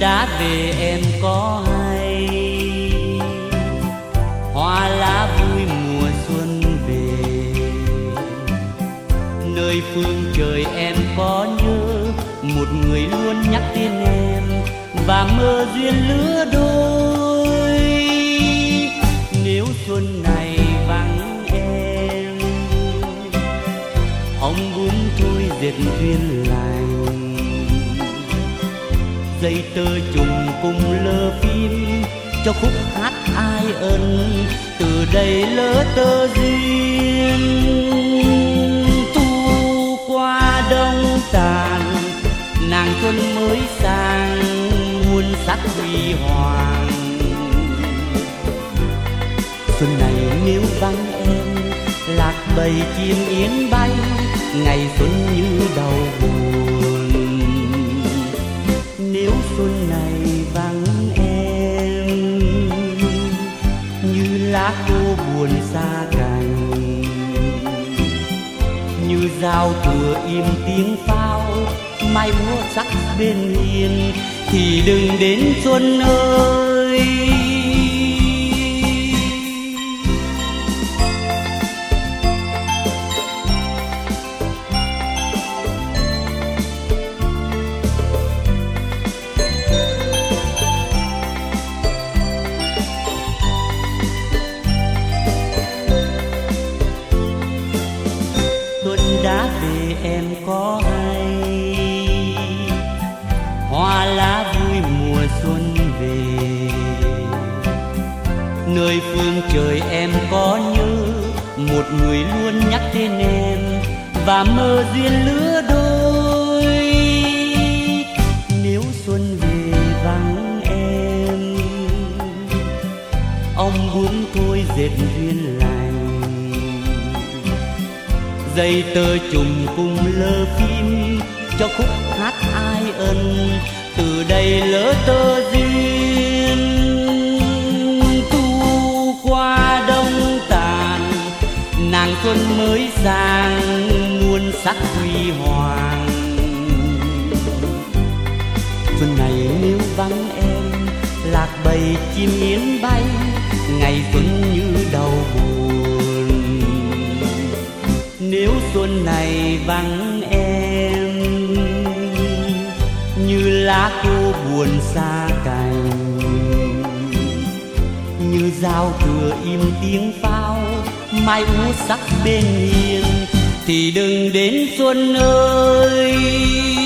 đã về em có hay, hoa lá vui mùa xuân về. Nơi phương trời em có nhớ một người luôn nhắc tên em và mơ duyên lứa đôi. Nếu xuân này vắng em, ông bướm thôi dệt duyên lành. Dây tơ trùng cùng lơ phim cho khúc hát ai ân, từ đây lỡ tơ duyên. Thu qua đông tàn, nàng xuân mới sang muôn sắc huy hoàng. Xuân này nếu vắng em, lạc bầy chim yến bay, ngày xuân như đau buồn. Nếu xuân này vắng em, như lá khô buồn xa cành, như giao thừa im tiếng pháo, mai múa sắc bên hiên, thì đừng đến xuân ơi. Đã về em có hay, hoa lá vui mùa xuân về. Nơi phương trời em có nhớ một người luôn nhắc tên em và mơ duyên lứa đôi. Nếu xuân về vắng em, ông bướm thôi dệt duyên lành. Dây tơ trùng cùng lơ phim cho khúc hát ai ân, từ đây lỡ tơ duyên. Thu qua đông tàn, nàng xuân mới sang muôn sắc huy hoàng. Xuân này nếu vắng em, lạc bầy chim yến bay, ngày xuân như đau buồn. Nếu xuân này vắng em, như lá khô buồn xa cành, như giao thừa im tiếng pháo, mai úa sắc bên hiên, thì đừng đến xuân ơi.